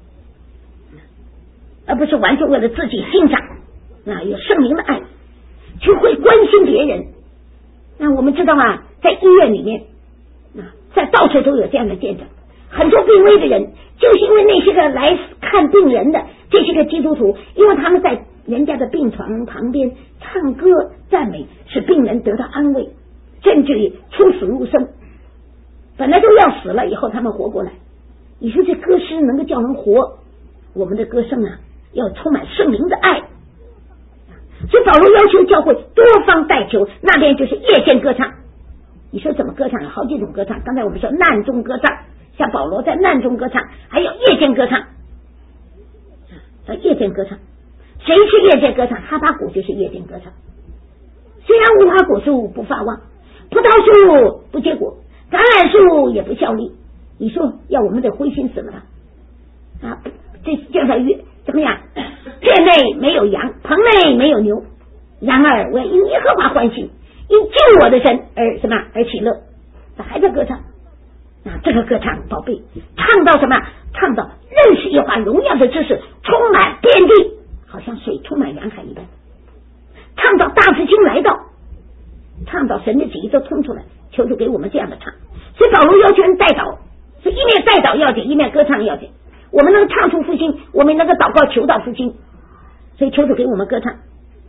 Speaker 1: 而不是完全为了自己欣赏有圣灵的爱，就会关心别人。我们知道在医院里面在到处都有这样的见证，很多病危的人就是因为那些个来看病人的这些个基督徒，因为他们在人家的病床旁边唱歌赞美，使病人得到安慰，甚至于出死入生，本来都要死了，以后他们活过来。你说这歌诗能够叫人活，我们的歌声要充满圣灵的爱。所以保罗要求教会多方代求，那边就是夜间歌唱。你说怎么歌唱？有好几种歌唱，刚才我们说难中歌唱，像保罗在难中歌唱，还有夜间歌唱，夜间歌唱。 谁是夜间歌唱？哈巴谷就是夜间歌唱。虽然无花果树不发旺，葡萄树不结果，橄榄树也不效力，你说要我们得灰心死了啊！这叫他怎么样？圈内没有羊，棚内没有牛，然而我因耶和华欢喜，因救我的神而什么而喜乐。他还在歌唱啊！这个歌唱宝贝，唱到什么？唱到认识耶和华荣耀的知识充满遍地，好像水充满洋海一般。唱到大事情来到，唱到神的旨意都通出来，求主给我们这样的唱。所以保罗要求人代祷，是一面代祷要紧，一面歌唱要紧。我们能唱出复兴，我们能够祷告求到复兴，所以求主给我们歌唱。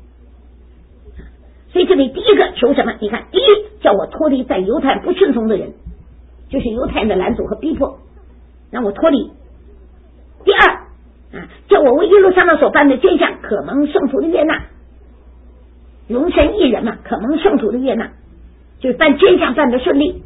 Speaker 1: 所以这里第一个求什么？你看，第一叫我脱离在犹太不顺从的人，就是犹太人的拦阻和逼迫，让我脱离。第二叫我为耶路撒冷所办的捐项可蒙圣徒的悦纳，容身一人嘛，可蒙圣徒的悦纳，就是办捐项办得顺利。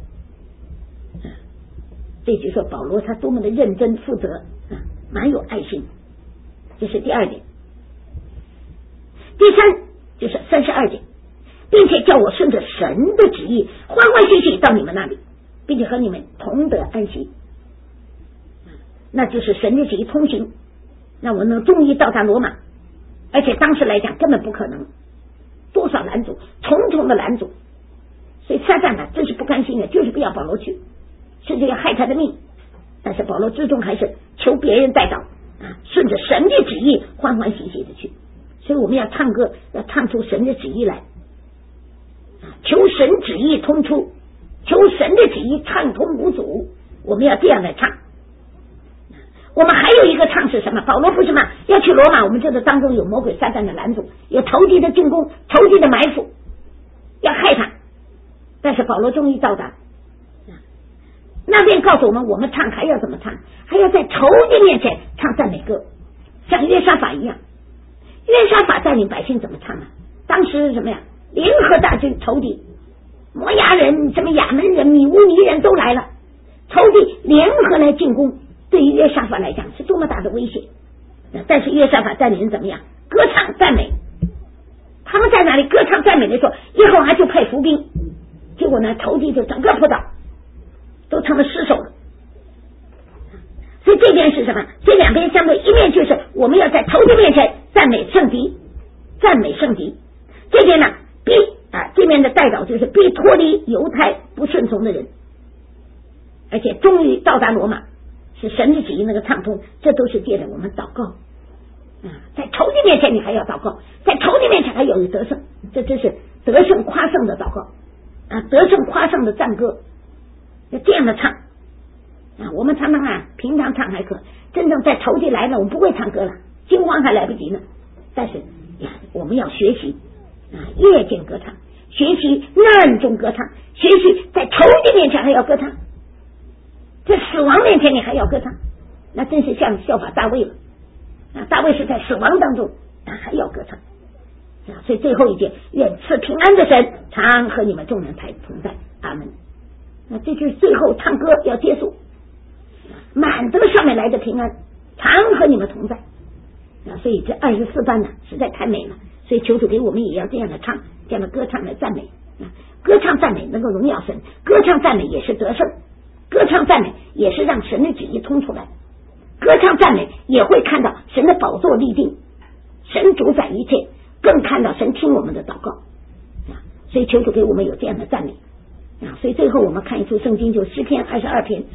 Speaker 1: 这就说保罗他多么的认真负责蛮有爱心，这是第二点。第三就是32点，并且叫我顺着神的旨意欢欢喜喜到你们那里，并且和你们同得安息，那就是神的旨意通行，让我能终于到达罗马。而且当时来讲根本不可能，多少拦阻，重重的拦阻，所以撒旦呢真是不甘心的，就是不要保罗去，甚至要害他的命。但是保罗最终还是求别人带到顺着神的旨意欢欢喜喜的去。所以我们要唱歌，要唱出神的旨意来，求神旨意通出，求神的旨意畅通无阻，我们要这样来唱。我们还有一个唱是什么？保罗不是吗？要去罗马，我们知道当中有魔鬼撒旦的拦阻，有仇敌的进攻，仇敌的埋伏，要害他。但是保罗终于到达那边，告诉我们，我们唱还要怎么唱？还要在仇敌面前唱赞美歌，像约沙法一样。约沙法带领百姓怎么唱当时什么呀？联合大军，仇敌摩押人、什么亚门人、米乌尼人都来了，仇敌联合来进攻，对于约沙法来讲是多么大的威胁。但是约沙法带领人怎么样？歌唱赞美。他们在哪里歌唱赞美的时候，耶和华就派伏兵，结果呢，仇敌就整个扑倒，都成了尸首了。所以这边是什么？这两边相对，一面就是我们要在仇敌面前赞美圣敌，赞美圣敌。这边呢，逼这边的代祷就是逼脱离犹太不顺从的人，而且终于到达罗马，是神的旨意那个畅通，这都是借着我们祷告在仇敌面前你还要祷告，在仇敌面前还有得胜，这真是得胜夸胜的祷告得胜夸胜的赞歌，要这样的唱我们常常平常唱还可，真正在仇敌来了，我们不会唱歌了，惊慌还来不及呢。但是我们要学习夜间歌唱，学习暗中歌唱，学习在仇敌面前还要歌唱，在死亡面前你还要歌唱，那真是像效法大卫了大卫是在死亡当中还要歌唱所以最后一节，愿赐平安的神常和你们众人同在，阿们。那这就是最后唱歌要结束，满得上面来的平安常和你们同在所以这24班实在太美了，所以求主给我们也要这样的唱，这样的歌唱来赞美歌唱赞美能够荣耀神，歌唱赞美也是得胜，歌唱赞美也是让神的旨意通出来，歌唱赞美也会看到神的宝座立定，神主宰一切，更看到神听我们的祷告所以求主给我们有这样的赞美所以最后我们看一处圣经，就诗篇22篇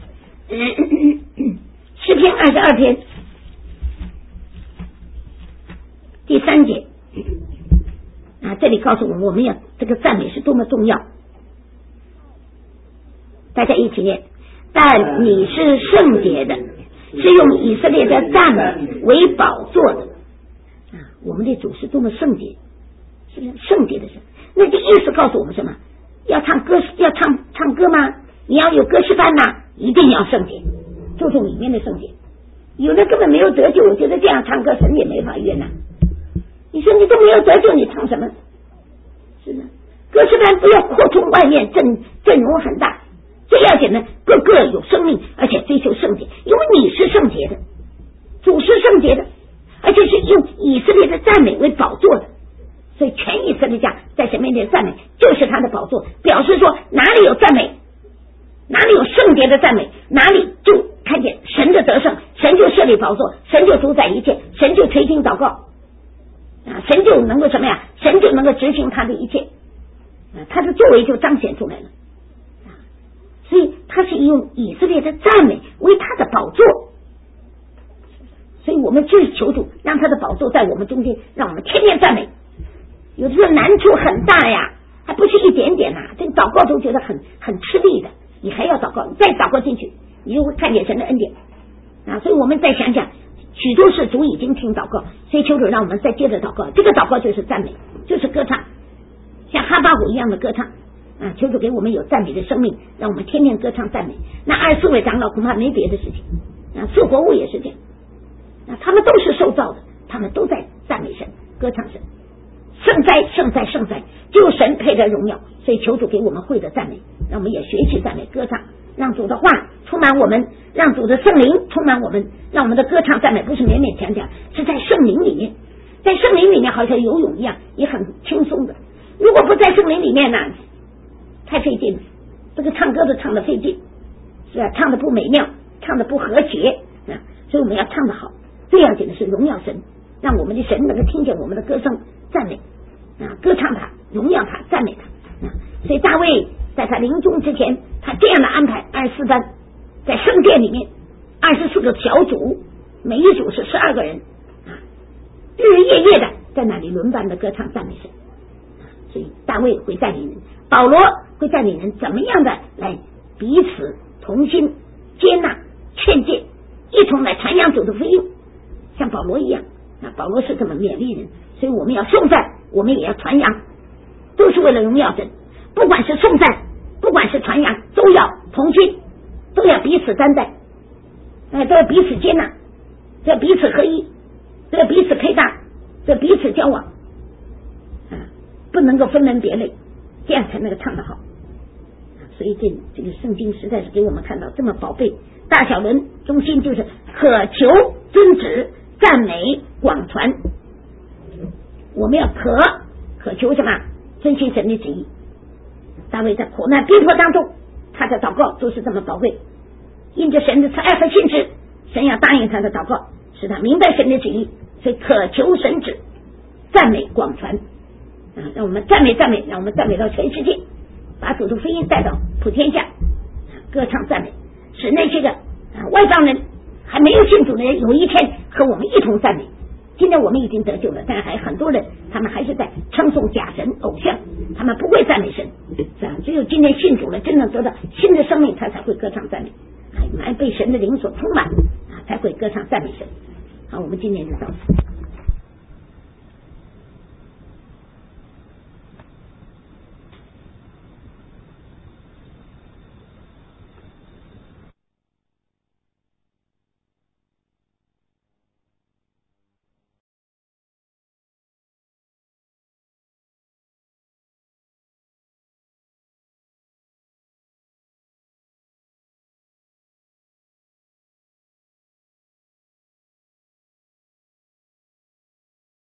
Speaker 1: 诗篇22篇第3节这里告诉我们要这个赞美是多么重要，大家一起念。但你是圣洁的，是用以色列的赞美为宝座的我们的主是多么圣洁，是圣洁的神。那这意思告诉我们什么？要唱歌，要唱歌吗？你要有歌诗班一定要圣洁，注重里面的圣洁。有的根本没有得救，我觉得这样唱歌神也没法悦纳。你说你都没有得救，你唱什么？是的，歌诗班不要扩充外面，阵容很大，最要紧的个个有生命，而且追求圣洁，因为你是圣洁的，主是圣洁的， 而且是用以色列的赞美为宝座的。所以全以色列家在神面前赞美就是他的宝座，表示说哪里有赞美，哪里有圣洁的赞美，哪里就看见神的得胜，神就设立宝座，神就主宰一切，神就垂听祷告神就能够什么呀？神就能够执行他的一切他的作为就彰显出来了所以他是用以色列的赞美为他的宝座，所以我们就是求主让他的宝座在我们中间，让我们天天赞美。有的时候难处很大呀，还不是一点点这个祷告都觉得很吃力的，你还要祷告，你再祷告进去，你就会看见神的恩典所以我们再想想，许多事主已经听祷告，所以求主让我们再接着祷告，这个祷告就是赞美，就是歌唱，像哈巴谷一样的歌唱求主给我们有赞美的生命，让我们天天歌唱赞美。那24位长老恐怕没别的事情复活物也是这样他们都是受造的，他们都在赞美神，歌唱神。圣哉圣哉圣哉，只有神配得荣耀，所以求主给我们会的赞美，让我们也学习赞美歌唱，让主的话充满我们，让主的圣灵充满我们，让我们的歌唱赞美不是勉勉强强，是在圣灵里面，在圣灵里面好像游泳一样，也很轻松的。如果不在圣灵里面呢，太费劲了，这个唱歌都唱得费劲，是吧？唱得不美妙，唱得不和谐所以我们要唱得好，最要紧的是荣耀神，让我们的神能够听见我们的歌声赞美歌唱他，荣耀他，赞美他所以大卫在他临终之前，他这样的安排24班，在圣殿里面24个小组，每一组是12个人日日夜夜的在那里轮班的歌唱赞美神所以大卫会带领人，保罗会带领人怎么样的来彼此同心接纳劝诫，一同来传扬主的福音，像保罗一样保罗是这么勉励人，所以我们要颂赞，我们也要传扬，都是为了荣耀神，不管是颂赞，不管是传扬，都要同心，都要彼此担待都要彼此接纳，都要彼此合一，都要彼此配搭，都要彼此交往不能够分门别类，这样才能够唱得好所以这个圣经实在是给我们看到这么宝贝。大小轮中心就是渴求遵旨赞美广传，我们要渴求什么？遵行神的旨意。大卫在苦难逼迫当中，他的祷告都是这么宝贝，因着神的慈爱和信实，神要答应他的祷告，使他明白神的旨意，所以渴求神旨赞美广传让我们赞美，让我们赞美到全世界，把主的福音带到普天下歌唱赞美，使那些个外邦人还没有信主的人有一天和我们一同赞美。今天我们已经得救了，但是还很多人他们还是在称颂假神偶像，他们不会赞美神只有今天信主了，真正得到新的生命，他才会歌唱赞美被神的灵所充满才会歌唱赞美神。好，我们今天就到此。